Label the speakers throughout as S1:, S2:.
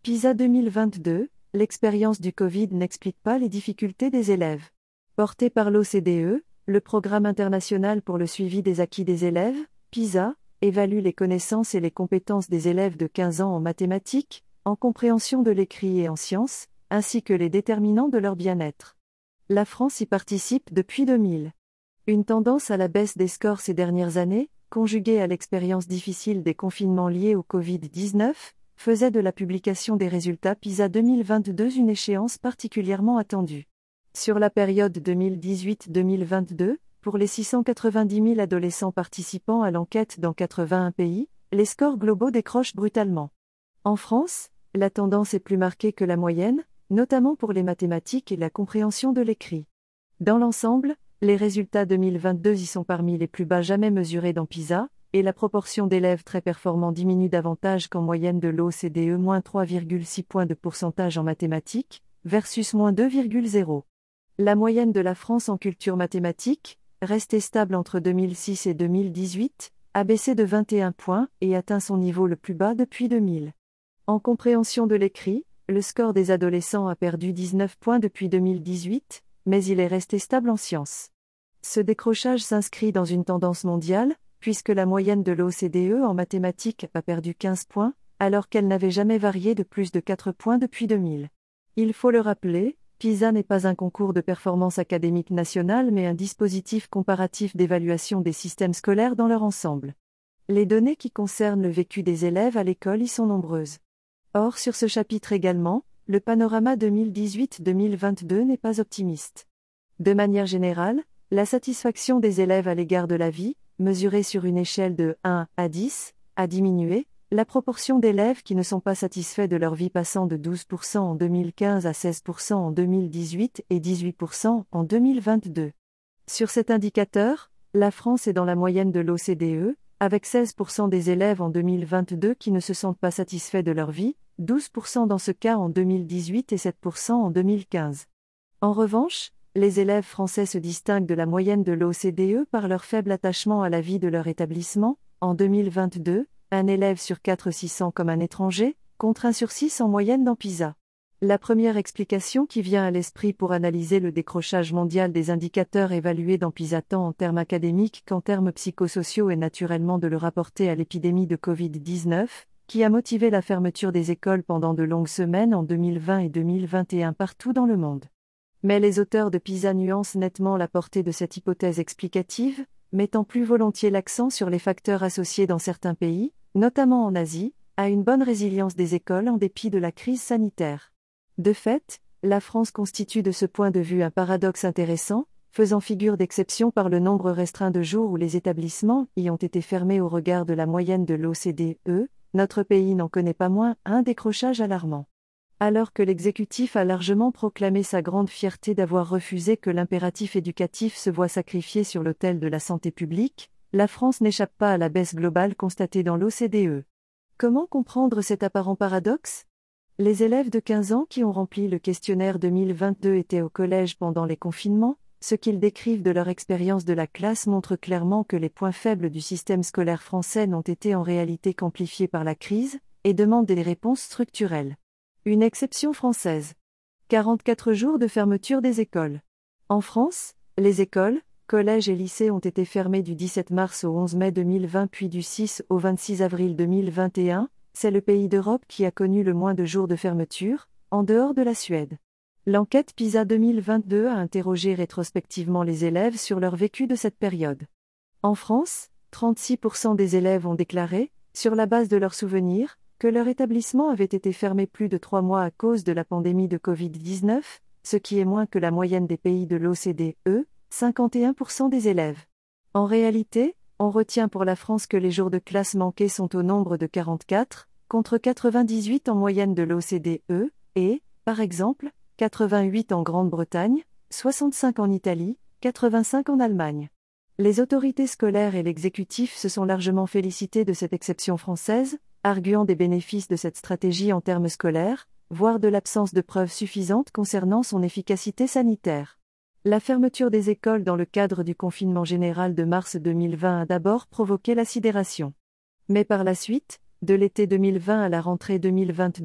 S1: PISA 2022, l'expérience du Covid n'explique pas les difficultés des élèves. Porté par l'OCDE, le Programme international pour le suivi des acquis des élèves, PISA, évalue les connaissances et les compétences des élèves de 15 ans en mathématiques, en compréhension de l'écrit et en sciences, ainsi que les déterminants de leur bien-être. La France y participe depuis 2000. Une tendance à la baisse des scores ces dernières années, conjuguée à l'expérience difficile des confinements liés au Covid-19, faisait de la publication des résultats PISA 2022 une échéance particulièrement attendue. Sur la période 2018-2022, pour les 690 000 adolescents participant à l'enquête dans 81 pays, les scores globaux décrochent brutalement. En France, la tendance est plus marquée que la moyenne, notamment pour les mathématiques et la compréhension de l'écrit. Dans l'ensemble, les résultats 2022 y sont parmi les plus bas jamais mesurés dans PISA, et la proportion d'élèves très performants diminue davantage qu'en moyenne de l'OCDE, moins 3,6 points de pourcentage en mathématiques, versus moins 2,0. La moyenne de la France en culture mathématique, restée stable entre 2006 et 2018, a baissé de 21 points et atteint son niveau le plus bas depuis 2000. En compréhension de l'écrit, le score des adolescents a perdu 19 points depuis 2018, mais il est resté stable en sciences. Ce décrochage s'inscrit dans une tendance mondiale, puisque la moyenne de l'OCDE en mathématiques a perdu 15 points, alors qu'elle n'avait jamais varié de plus de 4 points depuis 2000. Il faut le rappeler, PISA n'est pas un concours de performance académique nationale mais un dispositif comparatif d'évaluation des systèmes scolaires dans leur ensemble. Les données qui concernent le vécu des élèves à l'école y sont nombreuses. Or, sur ce chapitre également, le panorama 2018-2022 n'est pas optimiste. De manière générale, la satisfaction des élèves à l'égard de la vie, mesurée sur une échelle de 1 à 10, a diminué, la proportion d'élèves qui ne sont pas satisfaits de leur vie passant de 12% en 2015 à 16% en 2018 et 18% en 2022. Sur cet indicateur, la France est dans la moyenne de l'OCDE, avec 16% des élèves en 2022 qui ne se sentent pas satisfaits de leur vie, 12% dans ce cas en 2018 et 7% en 2015. En revanche, les élèves français se distinguent de la moyenne de l'OCDE par leur faible attachement à la vie de leur établissement. En 2022, un élève sur 4 s'y sent comme un étranger, contre 1 sur 6 en moyenne dans PISA. La première explication qui vient à l'esprit pour analyser le décrochage mondial des indicateurs évalués dans PISA tant en termes académiques qu'en termes psychosociaux est naturellement de le rapporter à l'épidémie de Covid-19, qui a motivé la fermeture des écoles pendant de longues semaines en 2020 et 2021 partout dans le monde. Mais les auteurs de PISA nuancent nettement la portée de cette hypothèse explicative, mettant plus volontiers l'accent sur les facteurs associés dans certains pays, notamment en Asie, à une bonne résilience des écoles en dépit de la crise sanitaire. De fait, la France constitue de ce point de vue un paradoxe intéressant, faisant figure d'exception par le nombre restreint de jours où les établissements y ont été fermés au regard de la moyenne de l'OCDE, notre pays n'en connaît pas moins un décrochage alarmant. Alors que l'exécutif a largement proclamé sa grande fierté d'avoir refusé que l'impératif éducatif se voie sacrifié sur l'autel de la santé publique, la France n'échappe pas à la baisse globale constatée dans l'OCDE. Comment comprendre cet apparent paradoxe ? Les élèves de 15 ans qui ont rempli le questionnaire 2022 étaient au collège pendant les confinements, ce qu'ils décrivent de leur expérience de la classe montre clairement que les points faibles du système scolaire français n'ont été en réalité qu'amplifiés par la crise, et demandent des réponses structurelles. Une exception française. 44 jours de fermeture des écoles. En France, les écoles, collèges et lycées ont été fermés du 17 mars au 11 mai 2020 puis du 6 au 26 avril 2021, c'est le pays d'Europe qui a connu le moins de jours de fermeture, en dehors de la Suède. L'enquête PISA 2022 a interrogé rétrospectivement les élèves sur leur vécu de cette période. En France, 36% des élèves ont déclaré, sur la base de leurs souvenirs, que leur établissement avait été fermé plus de 3 mois à cause de la pandémie de Covid-19, ce qui est moins que la moyenne des pays de l'OCDE, 51% des élèves. En réalité, on retient pour la France que les jours de classe manqués sont au nombre de 44, contre 98 en moyenne de l'OCDE, et, par exemple, 88 en Grande-Bretagne, 65 en Italie, 85 en Allemagne. Les autorités scolaires et l'exécutif se sont largement félicités de cette exception française, arguant des bénéfices de cette stratégie en termes scolaires, voire de l'absence de preuves suffisantes concernant son efficacité sanitaire. La fermeture des écoles dans le cadre du confinement général de mars 2020 a d'abord provoqué la sidération. Mais par la suite, de l'été 2020 à la rentrée 2022,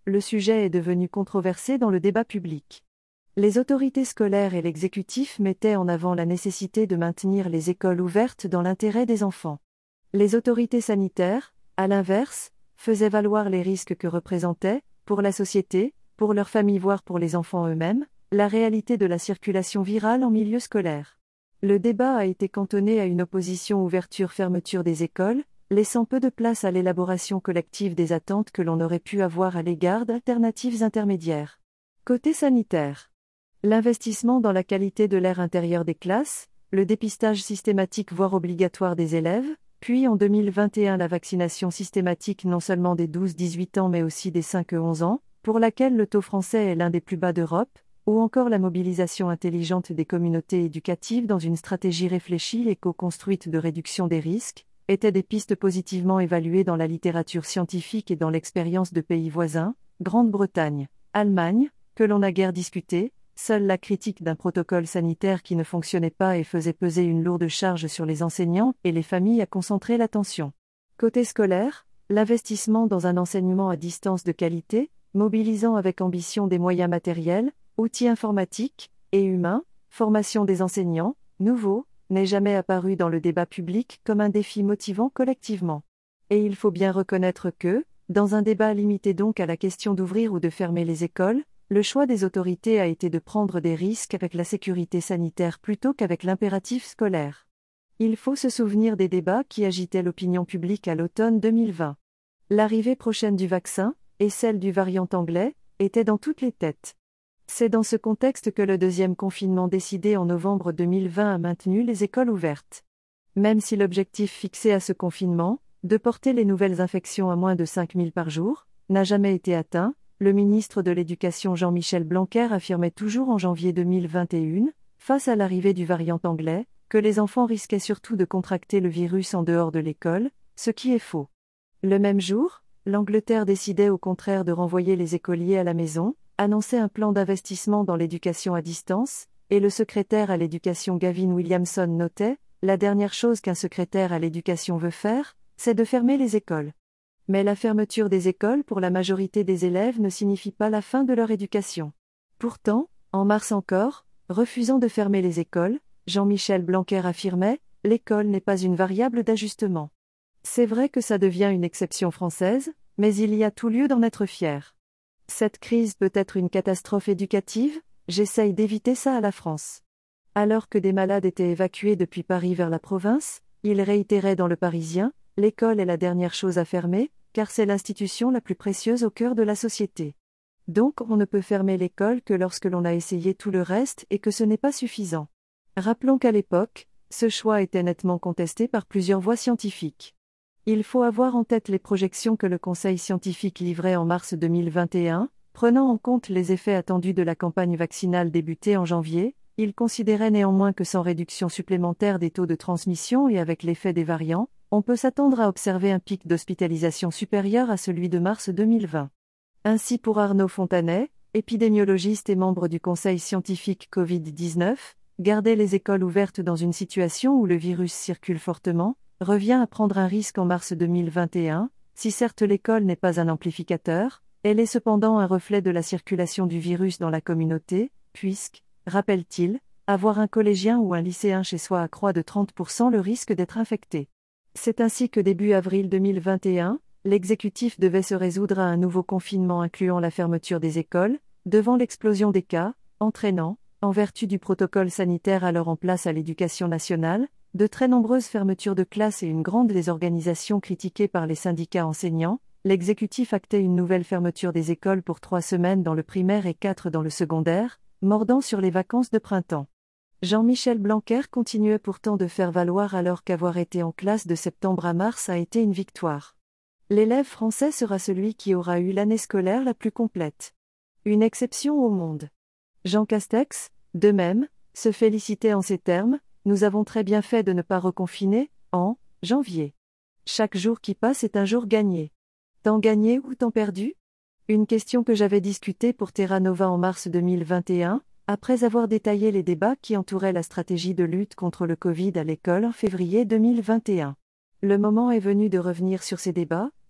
S1: le sujet est devenu controversé dans le débat public. Les autorités scolaires et l'exécutif mettaient en avant la nécessité de maintenir les écoles ouvertes dans l'intérêt des enfants. Les autorités sanitaires, à l'inverse, faisaient valoir les risques que représentait, pour la société, pour leurs familles voire pour les enfants eux-mêmes, la réalité de la circulation virale en milieu scolaire. Le débat a été cantonné à une opposition ouverture-fermeture des écoles, laissant peu de place à l'élaboration collective des attentes que l'on aurait pu avoir à l'égard d'alternatives intermédiaires. Côté sanitaire. L'investissement dans la qualité de l'air intérieur des classes, le dépistage systématique voire obligatoire des élèves, puis en 2021 la vaccination systématique non seulement des 12-18 ans mais aussi des 5-11 ans, pour laquelle le taux français est l'un des plus bas d'Europe, ou encore la mobilisation intelligente des communautés éducatives dans une stratégie réfléchie et co-construite de réduction des risques, étaient des pistes positivement évaluées dans la littérature scientifique et dans l'expérience de pays voisins, Grande-Bretagne, Allemagne, que l'on a guère discuté. Seule la critique d'un protocole sanitaire qui ne fonctionnait pas et faisait peser une lourde charge sur les enseignants et les familles a concentré l'attention. Côté scolaire, l'investissement dans un enseignement à distance de qualité, mobilisant avec ambition des moyens matériels, outils informatiques et humains, formation des enseignants, nouveaux, n'est jamais apparu dans le débat public comme un défi motivant collectivement. Et il faut bien reconnaître que, dans un débat limité donc à la question d'ouvrir ou de fermer les écoles, le choix des autorités a été de prendre des risques avec la sécurité sanitaire plutôt qu'avec l'impératif scolaire. Il faut se souvenir des débats qui agitaient l'opinion publique à l'automne 2020. L'arrivée prochaine du vaccin, et celle du variant anglais, étaient dans toutes les têtes. C'est dans ce contexte que le deuxième confinement décidé en novembre 2020 a maintenu les écoles ouvertes. Même si l'objectif fixé à ce confinement, de porter les nouvelles infections à moins de 5000 par jour, n'a jamais été atteint, le ministre de l'Éducation Jean-Michel Blanquer affirmait toujours en janvier 2021, face à l'arrivée du variant anglais, que les enfants risquaient surtout de contracter le virus en dehors de l'école, ce qui est faux. Le même jour, l'Angleterre décidait au contraire de renvoyer les écoliers à la maison, annonçait un plan d'investissement dans l'éducation à distance, et le secrétaire à l'éducation Gavin Williamson notait « La dernière chose qu'un secrétaire à l'éducation veut faire, c'est de fermer les écoles ». Mais la fermeture des écoles pour la majorité des élèves ne signifie pas la fin de leur éducation. Pourtant, en mars encore, refusant de fermer les écoles, Jean-Michel Blanquer affirmait « L'école n'est pas une variable d'ajustement ». C'est vrai que ça devient une exception française, mais il y a tout lieu d'en être fier. Cette crise peut être une catastrophe éducative, j'essaye d'éviter ça à la France. Alors que des malades étaient évacués depuis Paris vers la province, il réitérait dans Le Parisien, l'école est la dernière chose à fermer, car c'est l'institution la plus précieuse au cœur de la société. Donc on ne peut fermer l'école que lorsque l'on a essayé tout le reste et que ce n'est pas suffisant. Rappelons qu'à l'époque, ce choix était nettement contesté par plusieurs voix scientifiques. Il faut avoir en tête les projections que le Conseil scientifique livrait en mars 2021, prenant en compte les effets attendus de la campagne vaccinale débutée en janvier. Il considérait néanmoins que sans réduction supplémentaire des taux de transmission et avec l'effet des variants, on peut s'attendre à observer un pic d'hospitalisation supérieur à celui de mars 2020. Ainsi pour Arnaud Fontanet, épidémiologiste et membre du Conseil scientifique Covid-19, garder les écoles ouvertes dans une situation où le virus circule fortement, revient à prendre un risque en mars 2021, si certes l'école n'est pas un amplificateur, elle est cependant un reflet de la circulation du virus dans la communauté, puisque, rappelle-t-il, avoir un collégien ou un lycéen chez soi accroît de 30% le risque d'être infecté. C'est ainsi que début avril 2021, l'exécutif devait se résoudre à un nouveau confinement incluant la fermeture des écoles, devant l'explosion des cas, entraînant, en vertu du protocole sanitaire alors en place à l'Éducation nationale, de très nombreuses fermetures de classes et une grande désorganisation critiquée par les syndicats enseignants. L'exécutif actait une nouvelle fermeture des écoles pour 3 semaines dans le primaire et 4 dans le secondaire, mordant sur les vacances de printemps. Jean-Michel Blanquer continuait pourtant de faire valoir alors qu'avoir été en classe de septembre à mars a été une victoire. L'élève français sera celui qui aura eu l'année scolaire la plus complète. Une exception au monde. Jean Castex, de même, se félicitait en ces termes, « Nous avons très bien fait de ne pas reconfiner, en janvier. Chaque jour qui passe est un jour gagné. Temps gagné ou temps perdu ? Une question que j'avais discutée pour Terra Nova en mars 2021, après avoir détaillé les débats qui entouraient la stratégie de lutte contre le Covid à l'école en février 2021. Le moment est venu de revenir sur ces débats,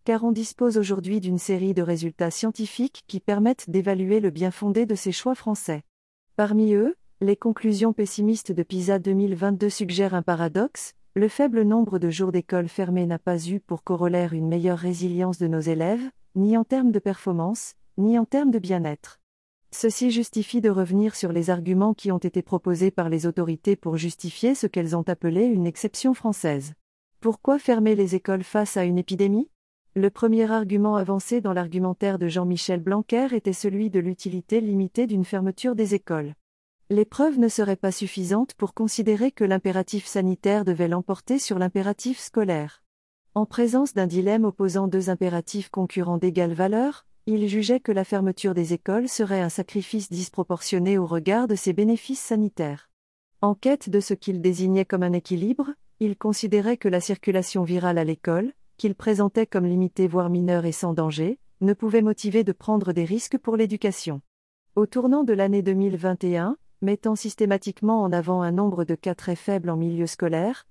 S1: car on dispose aujourd'hui d'une série de résultats scientifiques qui permettent d'évaluer le bien-fondé de ces choix français. Parmi eux, les conclusions pessimistes de PISA 2022 suggèrent un paradoxe: le faible nombre de jours d'école fermés n'a pas eu pour corollaire une meilleure résilience de nos élèves, ni en termes de performance, ni en termes de bien-être. Ceci justifie de revenir sur les arguments qui ont été proposés par les autorités pour justifier ce qu'elles ont appelé une exception française. Pourquoi fermer les écoles face à une épidémie ? Le premier argument avancé dans l'argumentaire de Jean-Michel Blanquer était celui de l'utilité limitée d'une fermeture des écoles. Les preuves ne seraient pas suffisantes pour considérer que l'impératif sanitaire devait l'emporter sur l'impératif scolaire. En présence d'un dilemme opposant deux impératifs concurrents d'égale valeur, il jugeait que la fermeture des écoles serait un sacrifice disproportionné au regard de ses bénéfices sanitaires. En quête de ce qu'il désignait comme un équilibre, il considérait que la circulation virale à l'école, qu'il présentait comme limitée voire mineure et sans danger, ne pouvait motiver de prendre des risques pour l'éducation. Au tournant de l'année 2021, mettant systématiquement en avant un nombre de cas très faible en milieu scolaire,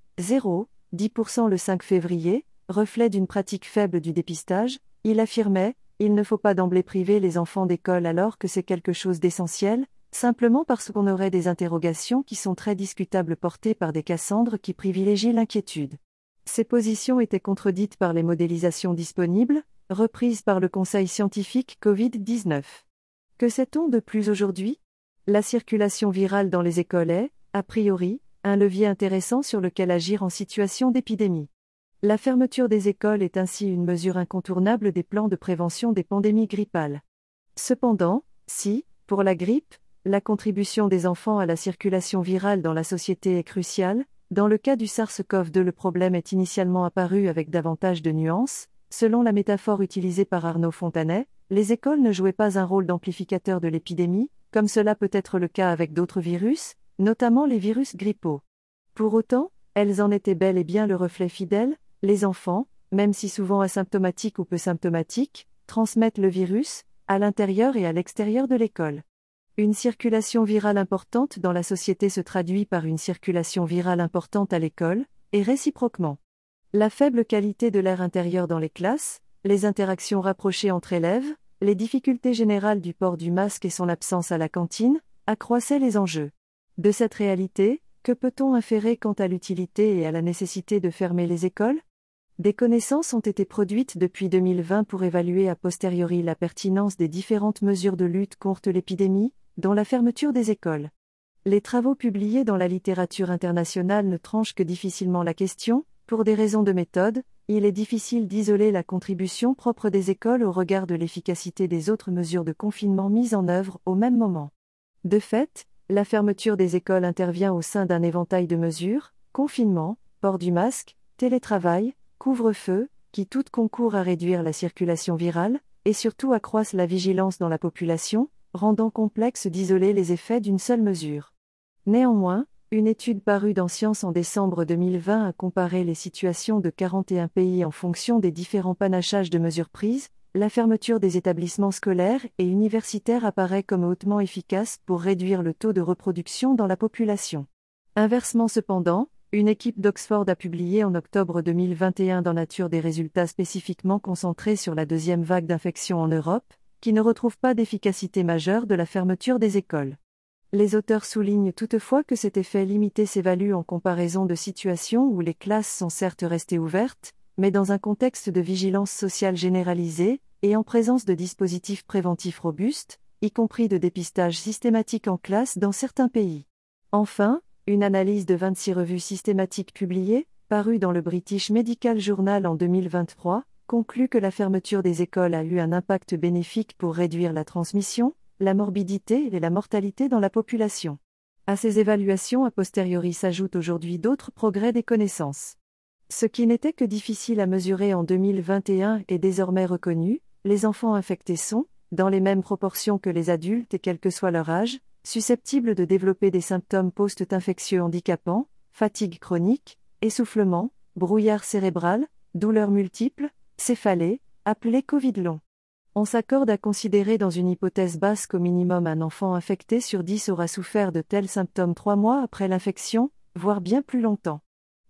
S1: 0,10% le 5 février, reflet d'une pratique faible du dépistage, il affirmait: il ne faut pas d'emblée priver les enfants d'école alors que c'est quelque chose d'essentiel, simplement parce qu'on aurait des interrogations qui sont très discutables portées par des Cassandres qui privilégient l'inquiétude. Ces positions étaient contredites par les modélisations disponibles, reprises par le Conseil scientifique Covid-19. Que sait-on de plus aujourd'hui ? La circulation virale dans les écoles est, a priori, un levier intéressant sur lequel agir en situation d'épidémie. La fermeture des écoles est ainsi une mesure incontournable des plans de prévention des pandémies grippales. Cependant, si, pour la grippe, la contribution des enfants à la circulation virale dans la société est cruciale, dans le cas du SARS-CoV-2 le problème est initialement apparu avec davantage de nuances. Selon la métaphore utilisée par Arnaud Fontanet, les écoles ne jouaient pas un rôle d'amplificateur de l'épidémie, comme cela peut être le cas avec d'autres virus, notamment les virus grippaux. Pour autant, elles en étaient bel et bien le reflet fidèle. Les enfants, même si souvent asymptomatiques ou peu symptomatiques, transmettent le virus, à l'intérieur et à l'extérieur de l'école. Une circulation virale importante dans la société se traduit par une circulation virale importante à l'école, et réciproquement. La faible qualité de l'air intérieur dans les classes, les interactions rapprochées entre élèves, les difficultés générales du port du masque et son absence à la cantine, accroissaient les enjeux. De cette réalité, que peut-on inférer quant à l'utilité et à la nécessité de fermer les écoles ? Des connaissances ont été produites depuis 2020 pour évaluer a posteriori la pertinence des différentes mesures de lutte contre l'épidémie, dont la fermeture des écoles. Les travaux publiés dans la littérature internationale ne tranchent que difficilement la question. Pour des raisons de méthode, il est difficile d'isoler la contribution propre des écoles au regard de l'efficacité des autres mesures de confinement mises en œuvre au même moment. De fait, la fermeture des écoles intervient au sein d'un éventail de mesures: confinement, port du masque, télétravail, couvre-feu, qui toutes concourent à réduire la circulation virale, et surtout accroissent la vigilance dans la population, rendant complexe d'isoler les effets d'une seule mesure. Néanmoins, une étude parue dans Science en décembre 2020 a comparé les situations de 41 pays en fonction des différents panachages de mesures prises. La fermeture des établissements scolaires et universitaires apparaît comme hautement efficace pour réduire le taux de reproduction dans la population. Inversement cependant, une équipe d'Oxford a publié en octobre 2021 dans Nature des résultats spécifiquement concentrés sur la deuxième vague d'infection en Europe, qui ne retrouve pas d'efficacité majeure de la fermeture des écoles. Les auteurs soulignent toutefois que cet effet limité s'évalue en comparaison de situations où les classes sont certes restées ouvertes, mais dans un contexte de vigilance sociale généralisée, et en présence de dispositifs préventifs robustes, y compris de dépistage systématique en classe dans certains pays. Enfin, une analyse de 26 revues systématiques publiées, parue dans le British Medical Journal en 2023, conclut que la fermeture des écoles a eu un impact bénéfique pour réduire la transmission, la morbidité et la mortalité dans la population. À ces évaluations a posteriori s'ajoutent aujourd'hui d'autres progrès des connaissances. Ce qui n'était que difficile à mesurer en 2021 est désormais reconnu: les enfants infectés sont, dans les mêmes proportions que les adultes et quel que soit leur âge, susceptibles de développer des symptômes post-infectieux handicapants, fatigue chronique, essoufflement, brouillard cérébral, douleurs multiples, céphalée, appelée Covid long. On s'accorde à considérer dans une hypothèse basse qu'au minimum un enfant infecté sur 10 aura souffert de tels symptômes 3 mois après l'infection, voire bien plus longtemps.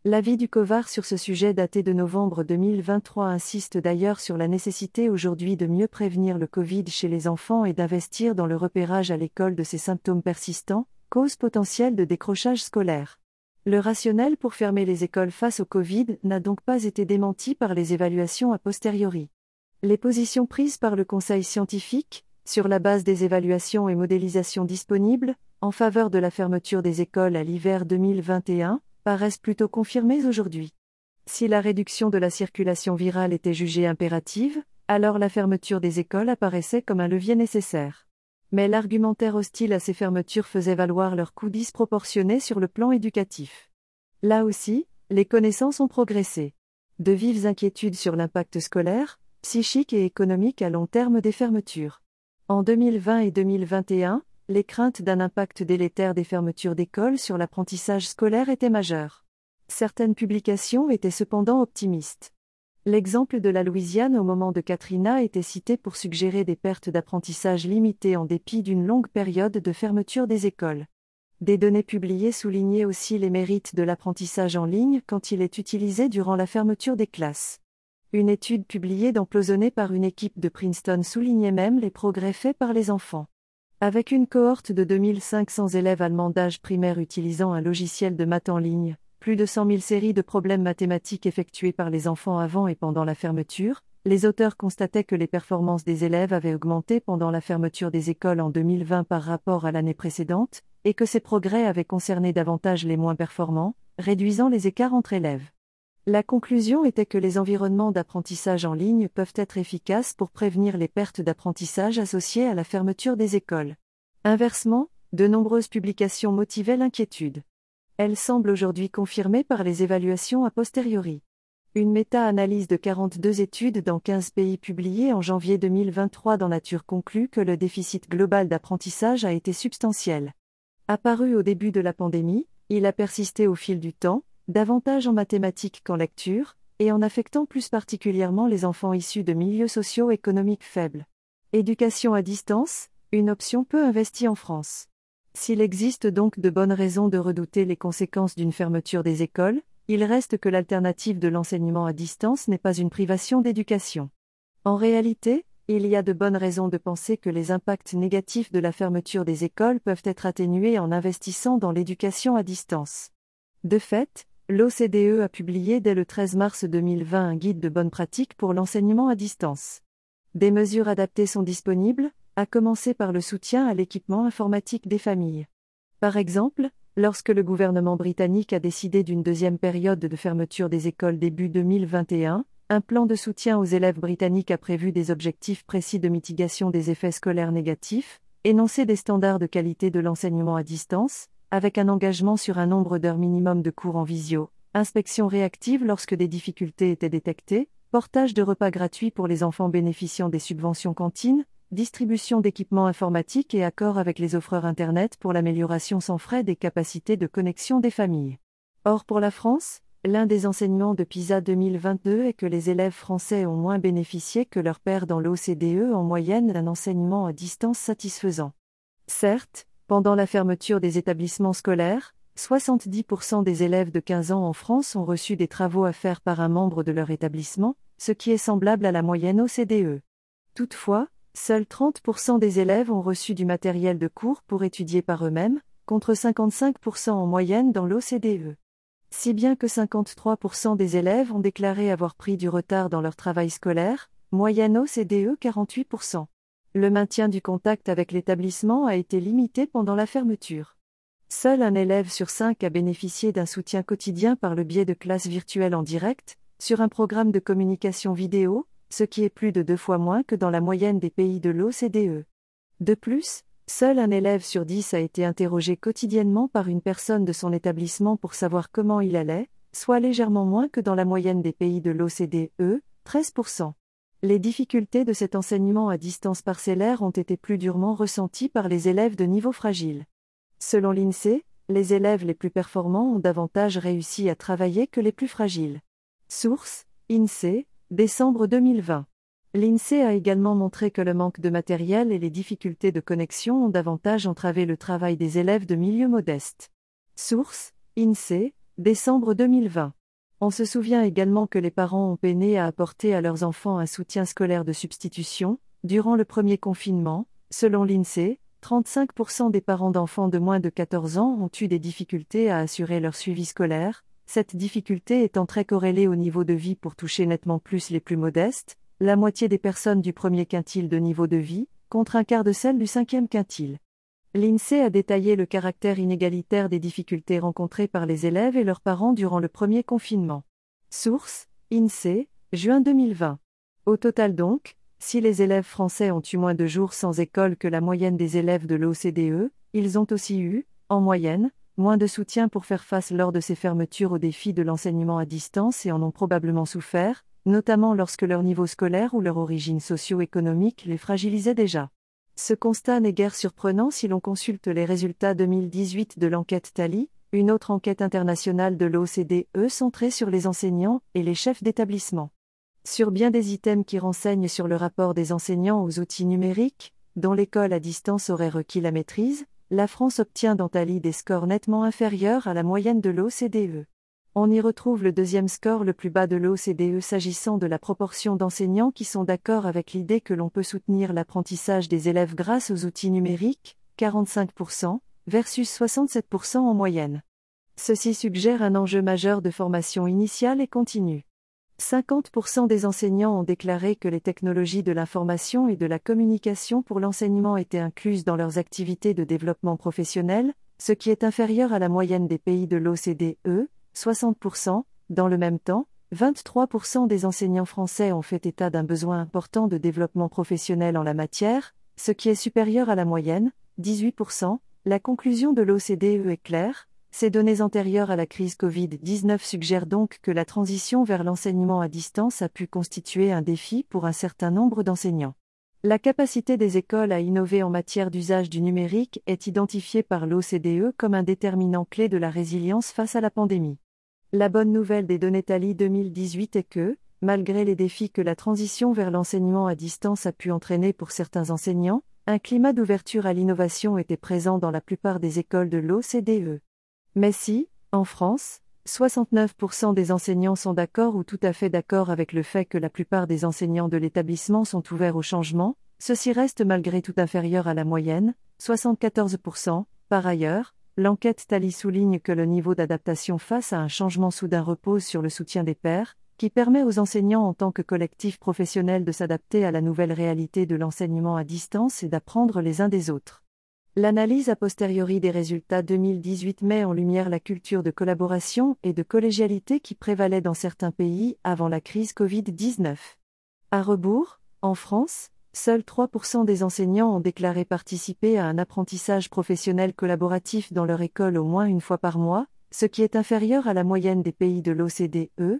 S1: L'avis du COVAR sur ce sujet daté de novembre 2023 insiste d'ailleurs sur la nécessité aujourd'hui de mieux prévenir le Covid chez les enfants et d'investir dans le repérage à l'école de ces symptômes persistants, cause potentielle de décrochage scolaire. Le rationnel pour fermer les écoles face au Covid n'a donc pas été démenti par les évaluations a posteriori. Les positions prises par le Conseil scientifique, sur la base des évaluations et modélisations disponibles, en faveur de la fermeture des écoles à l'hiver 2021, paraissent plutôt confirmées aujourd'hui. Si la réduction de la circulation virale était jugée impérative, alors la fermeture des écoles apparaissait comme un levier nécessaire. Mais l'argumentaire hostile à ces fermetures faisait valoir leur coût disproportionné sur le plan éducatif. Là aussi, les connaissances ont progressé. De vives inquiétudes sur l'impact scolaire, psychique et économique à long terme des fermetures. En 2020 et 2021, les craintes d'un impact délétère des fermetures d'écoles sur l'apprentissage scolaire étaient majeures. Certaines publications étaient cependant optimistes. L'exemple de la Louisiane au moment de Katrina était cité pour suggérer des pertes d'apprentissage limitées en dépit d'une longue période de fermeture des écoles. Des données publiées soulignaient aussi les mérites de l'apprentissage en ligne quand il est utilisé durant la fermeture des classes. Une étude publiée dans PLOS par une équipe de Princeton soulignait même les progrès faits par les enfants. Avec une cohorte de 2500 élèves allemands d'âge primaire utilisant un logiciel de maths en ligne, plus de 100 000 séries de problèmes mathématiques effectuées par les enfants avant et pendant la fermeture, les auteurs constataient que les performances des élèves avaient augmenté pendant la fermeture des écoles en 2020 par rapport à l'année précédente, et que ces progrès avaient concerné davantage les moins performants, réduisant les écarts entre élèves. La conclusion était que les environnements d'apprentissage en ligne peuvent être efficaces pour prévenir les pertes d'apprentissage associées à la fermeture des écoles. Inversement, de nombreuses publications motivaient l'inquiétude. Elles semblent aujourd'hui confirmées par les évaluations a posteriori. Une méta-analyse de 42 études dans 15 pays publiée en janvier 2023 dans Nature conclut que le déficit global d'apprentissage a été substantiel. Apparu au début de la pandémie, il a persisté au fil du temps, davantage en mathématiques qu'en lecture, et en affectant plus particulièrement les enfants issus de milieux socio-économiques faibles. Éducation à distance, une option peu investie en France. S'il existe donc de bonnes raisons de redouter les conséquences d'une fermeture des écoles, il reste que l'alternative de l'enseignement à distance n'est pas une privation d'éducation. En réalité, il y a de bonnes raisons de penser que les impacts négatifs de la fermeture des écoles peuvent être atténués en investissant dans l'éducation à distance. De fait, l'OCDE a publié dès le 13 mars 2020 un guide de bonnes pratiques pour l'enseignement à distance. Des mesures adaptées sont disponibles, à commencer par le soutien à l'équipement informatique des familles. Par exemple, lorsque le gouvernement britannique a décidé d'une deuxième période de fermeture des écoles début 2021, un plan de soutien aux élèves britanniques a prévu des objectifs précis de mitigation des effets scolaires négatifs, énoncé des standards de qualité de l'enseignement à distance, avec un engagement sur un nombre d'heures minimum de cours en visio, inspection réactive lorsque des difficultés étaient détectées, portage de repas gratuits pour les enfants bénéficiant des subventions cantines, distribution d'équipements informatiques et accord avec les offreurs Internet pour l'amélioration sans frais des capacités de connexion des familles. Or pour la France, l'un des enseignements de PISA 2022 est que les élèves français ont moins bénéficié que leurs pairs dans l'OCDE en moyenne d'un enseignement à distance satisfaisant. Certes, pendant la fermeture des établissements scolaires, 70% des élèves de 15 ans en France ont reçu des travaux à faire par un membre de leur établissement, ce qui est semblable à la moyenne OCDE. Toutefois, seuls 30% des élèves ont reçu du matériel de cours pour étudier par eux-mêmes, contre 55% en moyenne dans l'OCDE. Si bien que 53% des élèves ont déclaré avoir pris du retard dans leur travail scolaire, moyenne OCDE 48%. Le maintien du contact avec l'établissement a été limité pendant la fermeture. Seul un élève sur 5 a bénéficié d'un soutien quotidien par le biais de classes virtuelles en direct, sur un programme de communication vidéo, ce qui est plus de 2 fois moins que dans la moyenne des pays de l'OCDE. De plus, seul un élève sur 10 a été interrogé quotidiennement par une personne de son établissement pour savoir comment il allait, soit légèrement moins que dans la moyenne des pays de l'OCDE, 13%. Les difficultés de cet enseignement à distance parcellaire ont été plus durement ressenties par les élèves de niveau fragile. Selon l'INSEE, les élèves les plus performants ont davantage réussi à travailler que les plus fragiles. Source, INSEE, décembre 2020. L'INSEE a également montré que le manque de matériel et les difficultés de connexion ont davantage entravé le travail des élèves de milieux modestes. Source, INSEE, décembre 2020. On se souvient également que les parents ont peiné à apporter à leurs enfants un soutien scolaire de substitution. Durant le premier confinement, selon l'INSEE, 35% des parents d'enfants de moins de 14 ans ont eu des difficultés à assurer leur suivi scolaire, cette difficulté étant très corrélée au niveau de vie pour toucher nettement plus les plus modestes, la moitié des personnes du premier quintile de niveau de vie, contre un quart de celles du cinquième quintile. L'INSEE a détaillé le caractère inégalitaire des difficultés rencontrées par les élèves et leurs parents durant le premier confinement. Source: INSEE, juin 2020. Au total donc, si les élèves français ont eu moins de jours sans école que la moyenne des élèves de l'OCDE, ils ont aussi eu, en moyenne, moins de soutien pour faire face lors de ces fermetures aux défis de l'enseignement à distance et en ont probablement souffert, notamment lorsque leur niveau scolaire ou leur origine socio-économique les fragilisait déjà. Ce constat n'est guère surprenant si l'on consulte les résultats 2018 de l'enquête Tally, une autre enquête internationale de l'OCDE centrée sur les enseignants et les chefs d'établissement. Sur bien des items qui renseignent sur le rapport des enseignants aux outils numériques, dont l'école à distance aurait requis la maîtrise, la France obtient dans Tally des scores nettement inférieurs à la moyenne de l'OCDE. On y retrouve le deuxième score le plus bas de l'OCDE s'agissant de la proportion d'enseignants qui sont d'accord avec l'idée que l'on peut soutenir l'apprentissage des élèves grâce aux outils numériques, 45%, versus 67% en moyenne. Ceci suggère un enjeu majeur de formation initiale et continue. 50% des enseignants ont déclaré que les technologies de l'information et de la communication pour l'enseignement étaient incluses dans leurs activités de développement professionnel, ce qui est inférieur à la moyenne des pays de l'OCDE, 60%. Dans le même temps, 23% des enseignants français ont fait état d'un besoin important de développement professionnel en la matière, ce qui est supérieur à la moyenne, 18%. La conclusion de l'OCDE est claire. Ces données antérieures à la crise Covid-19 suggèrent donc que la transition vers l'enseignement à distance a pu constituer un défi pour un certain nombre d'enseignants. La capacité des écoles à innover en matière d'usage du numérique est identifiée par l'OCDE comme un déterminant clé de la résilience face à la pandémie. La bonne nouvelle des données Tally 2018 est que, malgré les défis que la transition vers l'enseignement à distance a pu entraîner pour certains enseignants, un climat d'ouverture à l'innovation était présent dans la plupart des écoles de l'OCDE. Mais si, en France, 69% des enseignants sont d'accord ou tout à fait d'accord avec le fait que la plupart des enseignants de l'établissement sont ouverts au changement, ceci reste malgré tout inférieur à la moyenne, 74%. Par ailleurs, l'enquête Tally souligne que le niveau d'adaptation face à un changement soudain repose sur le soutien des pairs, qui permet aux enseignants en tant que collectif professionnel de s'adapter à la nouvelle réalité de l'enseignement à distance et d'apprendre les uns des autres. L'analyse a posteriori des résultats 2018 met en lumière la culture de collaboration et de collégialité qui prévalait dans certains pays avant la crise Covid-19. À rebours, en France, seuls 3% des enseignants ont déclaré participer à un apprentissage professionnel collaboratif dans leur école au moins une fois par mois, ce qui est inférieur à la moyenne des pays de l'OCDE,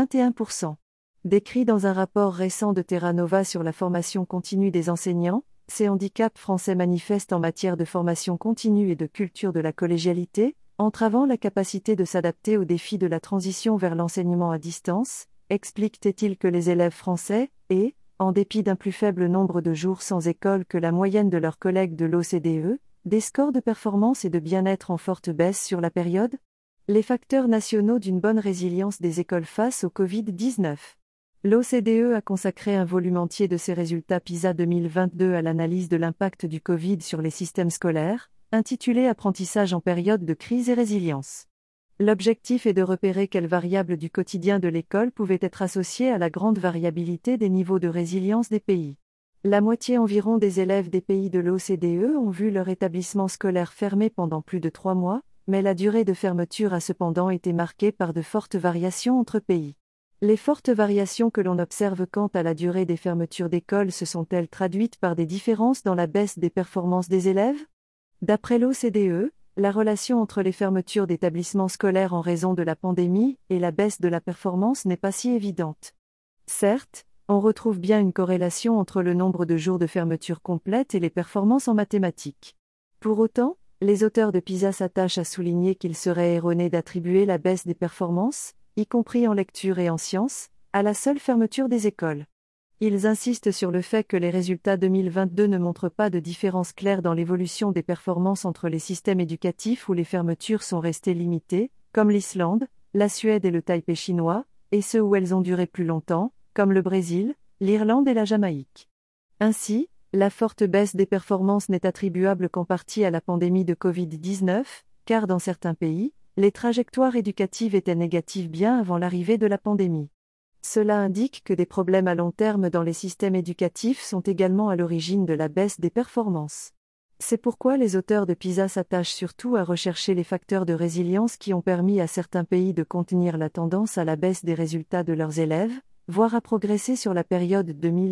S1: 21%. Décrit dans un rapport récent de Terra Nova sur la formation continue des enseignants, ces handicaps français manifestent en matière de formation continue et de culture de la collégialité, entravant la capacité de s'adapter aux défis de la transition vers l'enseignement à distance, explique-t-il que les élèves français, en dépit d'un plus faible nombre de jours sans école que la moyenne de leurs collègues de l'OCDE, des scores de performance et de bien-être en forte baisse sur la période? Les facteurs nationaux d'une bonne résilience des écoles face au Covid-19. L'OCDE a consacré un volume entier de ses résultats PISA 2022 à l'analyse de l'impact du Covid sur les systèmes scolaires, intitulé Apprentissage en période de crise et résilience. L'objectif est de repérer quelles variables du quotidien de l'école pouvaient être associées à la grande variabilité des niveaux de résilience des pays. La moitié environ des élèves des pays de l'OCDE ont vu leur établissement scolaire fermé pendant plus de 3 mois, mais la durée de fermeture a cependant été marquée par de fortes variations entre pays. Les fortes variations que l'on observe quant à la durée des fermetures d'écoles se sont-elles traduites par des différences dans la baisse des performances des élèves? D'après l'OCDE, la relation entre les fermetures d'établissements scolaires en raison de la pandémie et la baisse de la performance n'est pas si évidente. Certes, on retrouve bien une corrélation entre le nombre de jours de fermeture complète et les performances en mathématiques. Pour autant, les auteurs de PISA s'attachent à souligner qu'il serait erroné d'attribuer la baisse des performances, y compris en lecture et en sciences, à la seule fermeture des écoles. Ils insistent sur le fait que les résultats 2022 ne montrent pas de différence claire dans l'évolution des performances entre les systèmes éducatifs où les fermetures sont restées limitées, comme l'Islande, la Suède et le Taipei chinois, et ceux où elles ont duré plus longtemps, comme le Brésil, l'Irlande et la Jamaïque. Ainsi, la forte baisse des performances n'est attribuable qu'en partie à la pandémie de Covid-19, car dans certains pays, les trajectoires éducatives étaient négatives bien avant l'arrivée de la pandémie. Cela indique que des problèmes à long terme dans les systèmes éducatifs sont également à l'origine de la baisse des performances. C'est pourquoi les auteurs de PISA s'attachent surtout à rechercher les facteurs de résilience qui ont permis à certains pays de contenir la tendance à la baisse des résultats de leurs élèves, voire à progresser sur la période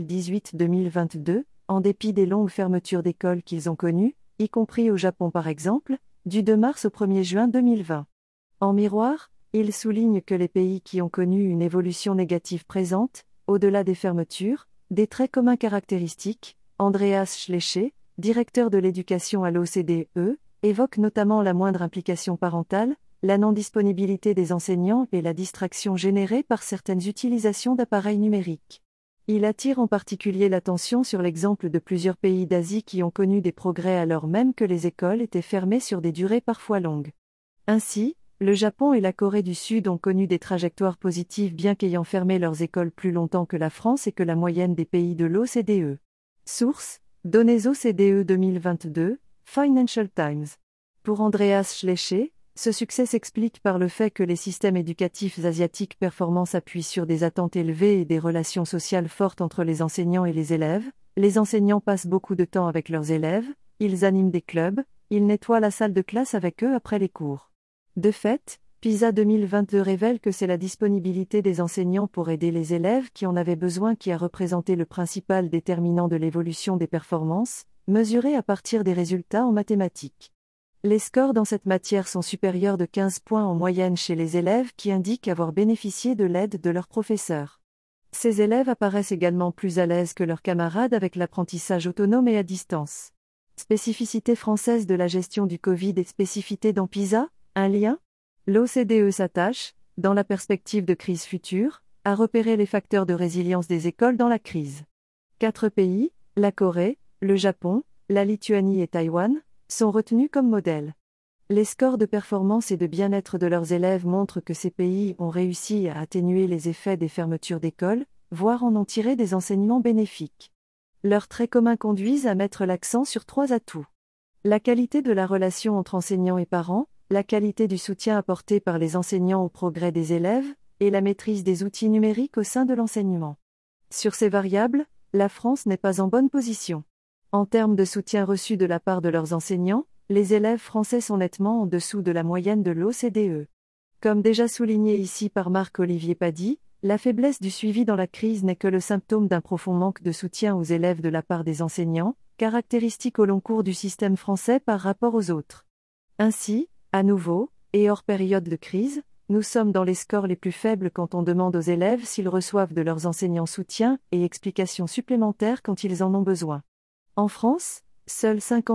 S1: 2018-2022, en dépit des longues fermetures d'écoles qu'ils ont connues, y compris au Japon par exemple, du 2 mars au 1er juin 2020. En miroir, ils soulignent que les pays qui ont connu une évolution négative présentent, au-delà des fermetures, des traits communs caractéristiques. Andreas Schlecher, directeur de l'éducation à l'OCDE, évoque notamment la moindre implication parentale, la non-disponibilité des enseignants et la distraction générée par certaines utilisations d'appareils numériques. Il attire en particulier l'attention sur l'exemple de plusieurs pays d'Asie qui ont connu des progrès alors même que les écoles étaient fermées sur des durées parfois longues. Ainsi, le Japon et la Corée du Sud ont connu des trajectoires positives bien qu'ayant fermé leurs écoles plus longtemps que la France et que la moyenne des pays de l'OCDE. Source: Données OCDE 2022, Financial Times. Pour Andreas Schlecher, ce succès s'explique par le fait que les systèmes éducatifs asiatiques performants s'appuient sur des attentes élevées et des relations sociales fortes entre les enseignants et les élèves. Les enseignants passent beaucoup de temps avec leurs élèves, ils animent des clubs, ils nettoient la salle de classe avec eux après les cours. De fait, PISA 2022 révèle que c'est la disponibilité des enseignants pour aider les élèves qui en avaient besoin qui a représenté le principal déterminant de l'évolution des performances, mesurées à partir des résultats en mathématiques. Les scores dans cette matière sont supérieurs de 15 points en moyenne chez les élèves qui indiquent avoir bénéficié de l'aide de leurs professeurs. Ces élèves apparaissent également plus à l'aise que leurs camarades avec l'apprentissage autonome et à distance. Spécificité française de la gestion du Covid et spécificité dans PISA, un lien ? L'OCDE s'attache, dans la perspective de crise future, à repérer les facteurs de résilience des écoles dans la crise. 4 pays, la Corée, le Japon, la Lituanie et Taïwan, sont retenus comme modèles. Les scores de performance et de bien-être de leurs élèves montrent que ces pays ont réussi à atténuer les effets des fermetures d'écoles, voire en ont tiré des enseignements bénéfiques. Leurs traits communs conduisent à mettre l'accent sur 3 atouts. La qualité de la relation entre enseignants et parents, la qualité du soutien apporté par les enseignants au progrès des élèves, et la maîtrise des outils numériques au sein de l'enseignement. Sur ces variables, la France n'est pas en bonne position. En termes de soutien reçu de la part de leurs enseignants, les élèves français sont nettement en dessous de la moyenne de l'OCDE. Comme déjà souligné ici par Marc-Olivier Pady, la faiblesse du suivi dans la crise n'est que le symptôme d'un profond manque de soutien aux élèves de la part des enseignants, caractéristique au long cours du système français par rapport aux autres. Ainsi, à nouveau, et hors période de crise, nous sommes dans les scores les plus faibles quand on demande aux élèves s'ils reçoivent de leurs enseignants soutien et explications supplémentaires quand ils en ont besoin. En France, seuls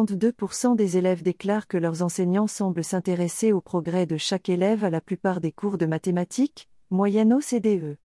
S1: 52% des élèves déclarent que leurs enseignants semblent s'intéresser au progrès de chaque élève à la plupart des cours de mathématiques, moyenne OCDE.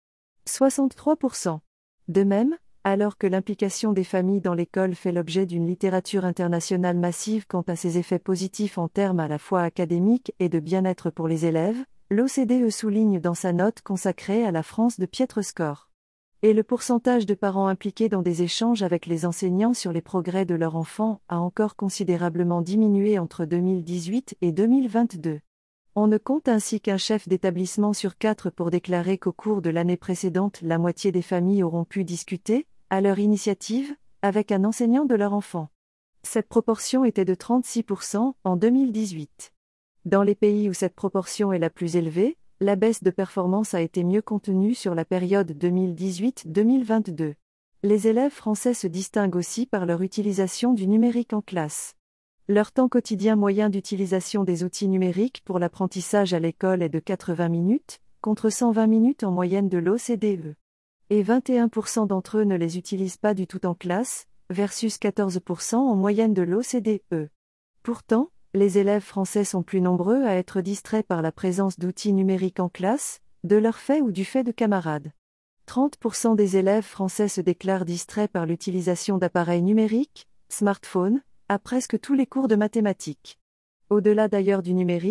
S1: 63%. De même, alors que l'implication des familles dans l'école fait l'objet d'une littérature internationale massive quant à ses effets positifs en termes à la fois académiques et de bien-être pour les élèves, l'OCDE souligne dans sa note consacrée à la France de piètres scores. Et le pourcentage de parents impliqués dans des échanges avec les enseignants sur les progrès de leur enfant a encore considérablement diminué entre 2018 et 2022. On ne compte ainsi qu'un chef d'établissement sur 4 pour déclarer qu'au cours de l'année précédente la moitié des familles auront pu discuter, à leur initiative, avec un enseignant de leur enfant. Cette proportion était de 36% en 2018. Dans les pays où cette proportion est la plus élevée, la baisse de performance a été mieux contenue sur la période 2018-2022. Les élèves français se distinguent aussi par leur utilisation du numérique en classe. Leur temps quotidien moyen d'utilisation des outils numériques pour l'apprentissage à l'école est de 80 minutes, contre 120 minutes en moyenne de l'OCDE. Et 21% d'entre eux ne les utilisent pas du tout en classe, versus 14% en moyenne de l'OCDE. Pourtant, les élèves français sont plus nombreux à être distraits par la présence d'outils numériques en classe, de leur fait ou du fait de camarades. 30% des élèves français se déclarent distraits par l'utilisation d'appareils numériques, smartphones, à presque tous les cours de mathématiques. Au-delà d'ailleurs du numérique,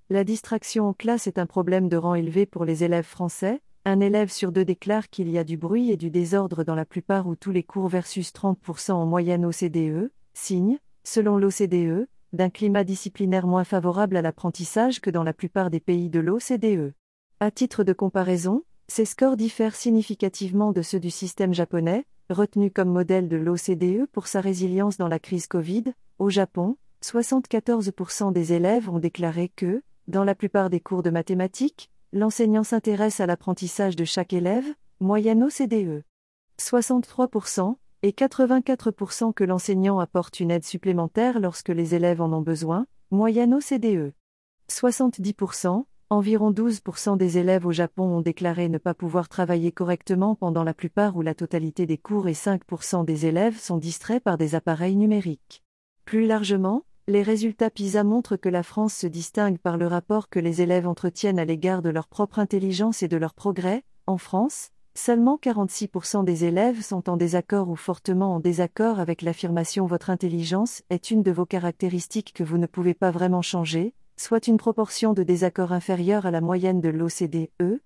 S1: La distraction en classe est un problème de rang élevé pour les élèves français. Un élève sur deux déclare qu'il y a du bruit et du désordre dans la plupart ou tous les cours versus 30% en moyenne OCDE, signe, selon l'OCDE, d'un climat disciplinaire moins favorable à l'apprentissage que dans la plupart des pays de l'OCDE. À titre de comparaison, ces scores diffèrent significativement de ceux du système japonais, retenu comme modèle de l'OCDE pour sa résilience dans la crise Covid. Au Japon, 74% des élèves ont déclaré que, dans la plupart des cours de mathématiques, l'enseignant s'intéresse à l'apprentissage de chaque élève, moyenne OCDE. 63% et 84% que l'enseignant apporte une aide supplémentaire lorsque les élèves en ont besoin, moyenne OCDE. 70%, environ 12% des élèves au Japon ont déclaré ne pas pouvoir travailler correctement pendant la plupart ou la totalité des cours et 5% des élèves sont distraits par des appareils numériques. Plus largement, les résultats PISA montrent que la France se distingue par le rapport que les élèves entretiennent à l'égard de leur propre intelligence et de leur progrès. En France, seulement 46% des élèves sont en désaccord ou fortement en désaccord avec l'affirmation « Votre intelligence est une de vos caractéristiques que vous ne pouvez pas vraiment changer », soit une proportion de désaccord inférieure à la moyenne de l'OCDE,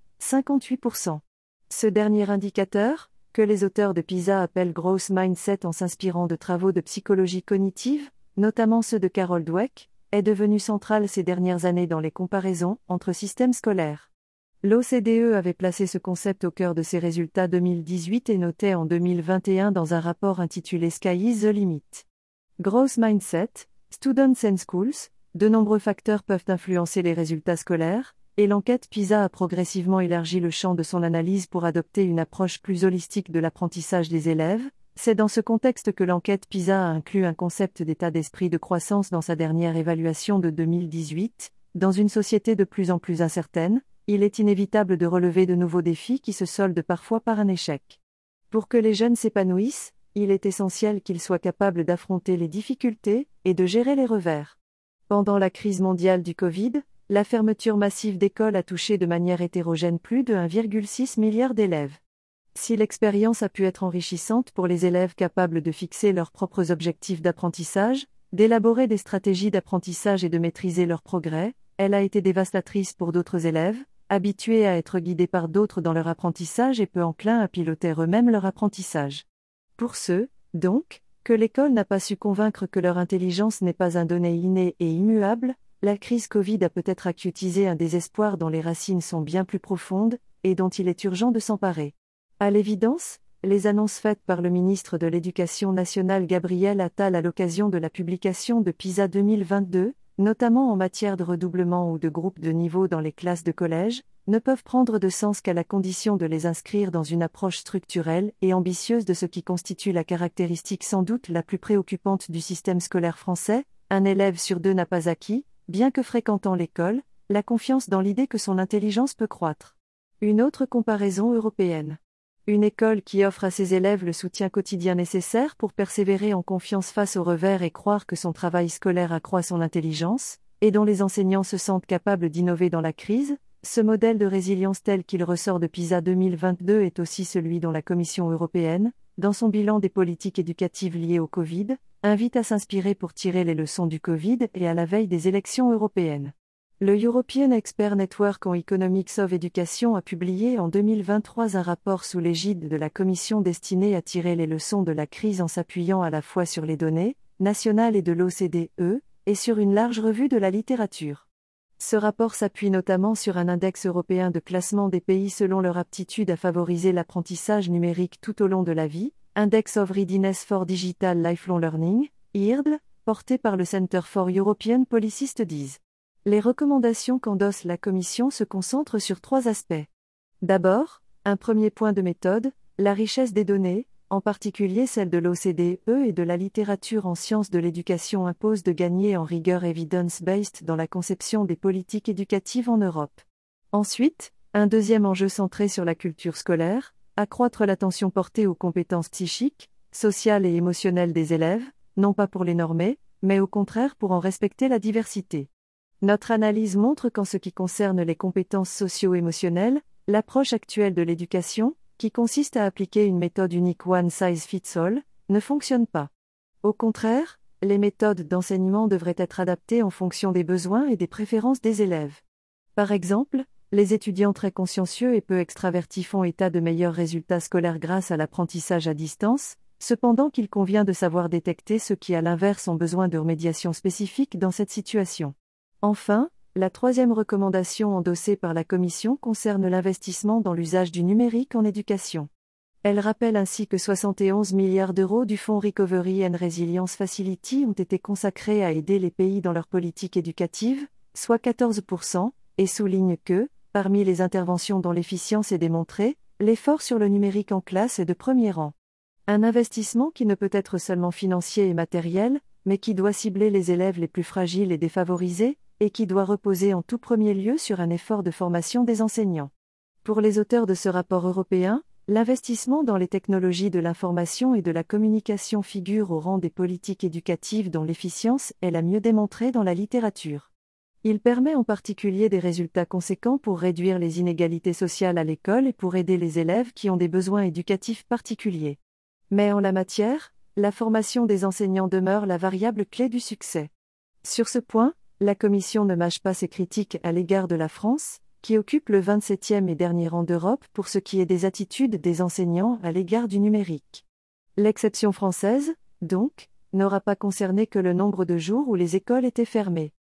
S1: 58%. Ce dernier indicateur, que les auteurs de PISA appellent Growth Mindset en s'inspirant de travaux de psychologie cognitive, notamment ceux de Carol Dweck, est devenu central ces dernières années dans les comparaisons entre systèmes scolaires. L'OCDE avait placé ce concept au cœur de ses résultats 2018 et notait en 2021 dans un rapport intitulé Sky is the Limit. Growth Mindset, Students and Schools, de nombreux facteurs peuvent influencer les résultats scolaires, et l'enquête PISA a progressivement élargi le champ de son analyse pour adopter une approche plus holistique de l'apprentissage des élèves. C'est dans ce contexte que l'enquête PISA a inclus un concept d'état d'esprit de croissance dans sa dernière évaluation de 2018. Dans une société de plus en plus incertaine, il est inévitable de relever de nouveaux défis qui se soldent parfois par un échec. Pour que les jeunes s'épanouissent, il est essentiel qu'ils soient capables d'affronter les difficultés et de gérer les revers. Pendant la crise mondiale du Covid, la fermeture massive d'écoles a touché de manière hétérogène plus de 1,6 milliard d'élèves. Si l'expérience a pu être enrichissante pour les élèves capables de fixer leurs propres objectifs d'apprentissage, d'élaborer des stratégies d'apprentissage et de maîtriser leur progrès, elle a été dévastatrice pour d'autres élèves, habitués à être guidés par d'autres dans leur apprentissage et peu enclins à piloter eux-mêmes leur apprentissage. Pour ceux, donc, que l'école n'a pas su convaincre que leur intelligence n'est pas un donné inné et immuable, la crise Covid a peut-être acutisé un désespoir dont les racines sont bien plus profondes, et dont il est urgent de s'emparer. À l'évidence, les annonces faites par le ministre de l'Éducation nationale Gabriel Attal à l'occasion de la publication de PISA 2022, notamment en matière de redoublement ou de groupe de niveau dans les classes de collège, ne peuvent prendre de sens qu'à la condition de les inscrire dans une approche structurelle et ambitieuse de ce qui constitue la caractéristique sans doute la plus préoccupante du système scolaire français. Un élève sur deux n'a pas acquis, bien que fréquentant l'école, la confiance dans l'idée que son intelligence peut croître. Une autre comparaison européenne. Une école qui offre à ses élèves le soutien quotidien nécessaire pour persévérer en confiance face aux revers et croire que son travail scolaire accroît son intelligence, et dont les enseignants se sentent capables d'innover dans la crise. Ce modèle de résilience tel qu'il ressort de PISA 2022 est aussi celui dont la Commission européenne, dans son bilan des politiques éducatives liées au Covid, invite à s'inspirer pour tirer les leçons du Covid et à la veille des élections européennes. Le European Expert Network on Economics of Education a publié en 2023 un rapport sous l'égide de la Commission destiné à tirer les leçons de la crise en s'appuyant à la fois sur les données nationales et de l'OCDE, et sur une large revue de la littérature. Ce rapport s'appuie notamment sur un index européen de classement des pays selon leur aptitude à favoriser l'apprentissage numérique tout au long de la vie, Index of Readiness for Digital Lifelong Learning, IRDL, porté par le Center for European Policy Studies. Les recommandations qu'endosse la Commission se concentrent sur 3 aspects. D'abord, un premier point de méthode, la richesse des données, en particulier celle de l'OCDE et de la littérature en sciences de l'éducation impose de gagner en rigueur evidence-based dans la conception des politiques éducatives en Europe. Ensuite, un deuxième enjeu centré sur la culture scolaire, accroître l'attention portée aux compétences psychiques, sociales et émotionnelles des élèves, non pas pour les normer, mais au contraire pour en respecter la diversité. Notre analyse montre qu'en ce qui concerne les compétences socio-émotionnelles, l'approche actuelle de l'éducation, qui consiste à appliquer une méthode unique one size fits all, ne fonctionne pas. Au contraire, les méthodes d'enseignement devraient être adaptées en fonction des besoins et des préférences des élèves. Par exemple, les étudiants très consciencieux et peu extravertis font état de meilleurs résultats scolaires grâce à l'apprentissage à distance, cependant qu'il convient de savoir détecter ceux qui à l'inverse ont besoin de remédiation spécifique dans cette situation. Enfin, la troisième recommandation endossée par la Commission concerne l'investissement dans l'usage du numérique en éducation. Elle rappelle ainsi que 71 milliards d'euros du Fonds Recovery and Resilience Facility ont été consacrés à aider les pays dans leur politique éducative, soit 14%, et souligne que, parmi les interventions dont l'efficience est démontrée, l'effort sur le numérique en classe est de premier rang. Un investissement qui ne peut être seulement financier et matériel, mais qui doit cibler les élèves les plus fragiles et défavorisés, et qui doit reposer en tout premier lieu sur un effort de formation des enseignants. Pour les auteurs de ce rapport européen, l'investissement dans les technologies de l'information et de la communication figure au rang des politiques éducatives dont l'efficience est la mieux démontrée dans la littérature. Il permet en particulier des résultats conséquents pour réduire les inégalités sociales à l'école et pour aider les élèves qui ont des besoins éducatifs particuliers. Mais en la matière, la formation des enseignants demeure la variable clé du succès. Sur ce point, la Commission ne mâche pas ses critiques à l'égard de la France, qui occupe le 27e et dernier rang d'Europe pour ce qui est des attitudes des enseignants à l'égard du numérique. L'exception française, donc, n'aura pas concerné que le nombre de jours où les écoles étaient fermées.